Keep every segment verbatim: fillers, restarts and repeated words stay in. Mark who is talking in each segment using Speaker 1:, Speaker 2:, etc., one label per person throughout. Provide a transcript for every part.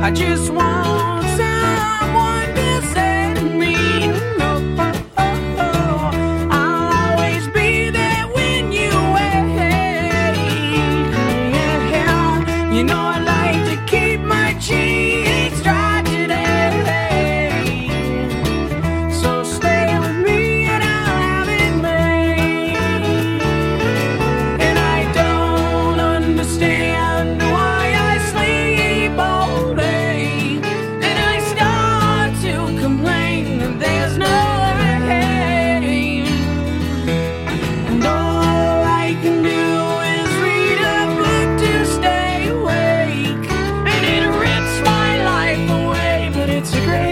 Speaker 1: I just want someone to send me. No, oh, oh, oh. I'll always be there when you wait. Yeah, you know I like to keep my cheeks dry today. So stay with me and I'll have it made. And I don't understand why I sleep all day. And I start to complain that there's no rain. And all I can do is read a book to stay awake. And it rips my life away, but it's a great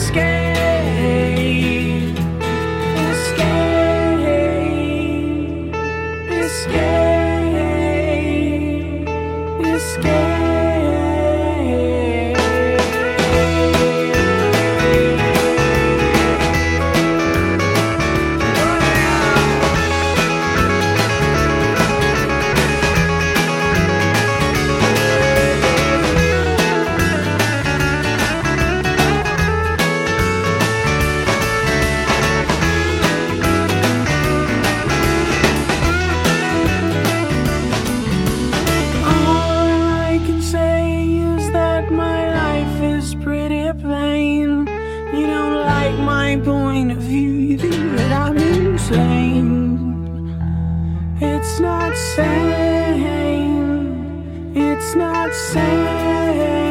Speaker 1: escape. Escape. Escape. Escape. All I can say is that my life is pretty plain. You don't like my point of view, you think that I'm insane. It's not sane. It's not sane.